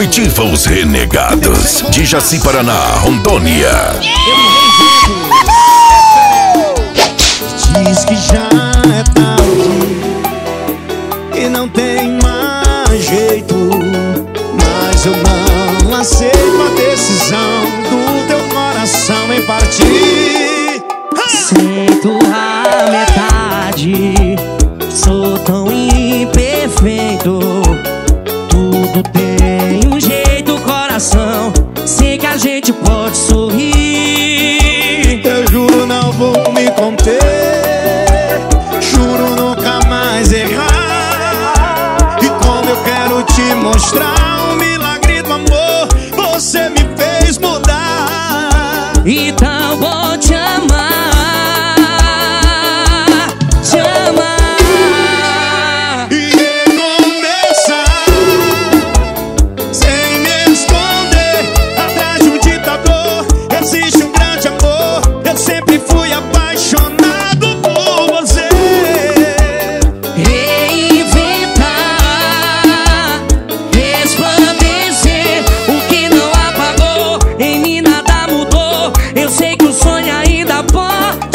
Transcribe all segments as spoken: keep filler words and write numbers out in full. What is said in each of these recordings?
Comitiva Os Renegados, de Jaci, Paraná, Rondônia. Diz que já é tarde e não tem mais jeito, mas eu não aceito a decisão do teu coração em partir. Sinto a metade, sou tão imperfeito. Tudo tem um jeito, coração, sei que a gente pode sorrir. Eu juro não vou me conter, juro nunca mais errar. E como eu quero te mostrar o milagre do amor, você me fez mudar. Então vou te amar, te amar e recomeçar, sem me esconder atrás de um ditador. Existe um grande amor, eu sempre fui apaixonado por você. Reinventar, resplandecer, o que não apagou, em mim nada mudou. Eu sei que o sonho ainda pode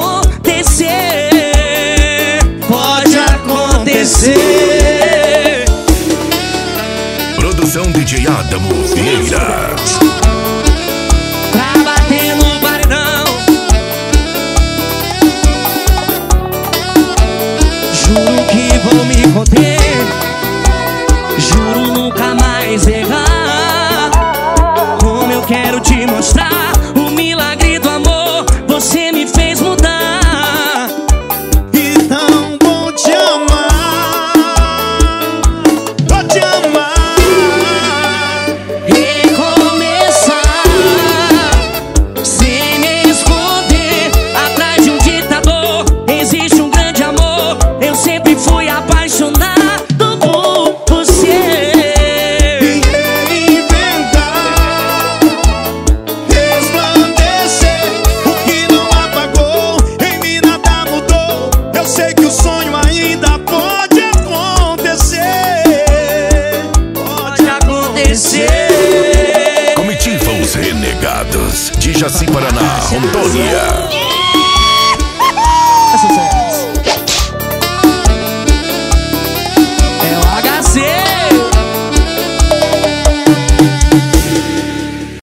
acontecer, pode acontecer. Produção D J Adamo Vieira. Pra bater no paredão, juro que vou me conter, juro nunca mais errar. Como eu quero te mostrar o milagre do amor, você me fez mudar. Então vou te amar, vou te amar. Recomeçar, sem me esconder atrás de um ditador. Existe um grande amor, eu sempre fui apaixonado por você. E reinventar, resplandecer, o que não apagou, em mim nada mudou. Eu sei que o sonho ainda pode acontecer, Pode acontecer. Comitiva Os Renegados, de Jaci, Paraná, Rondônia.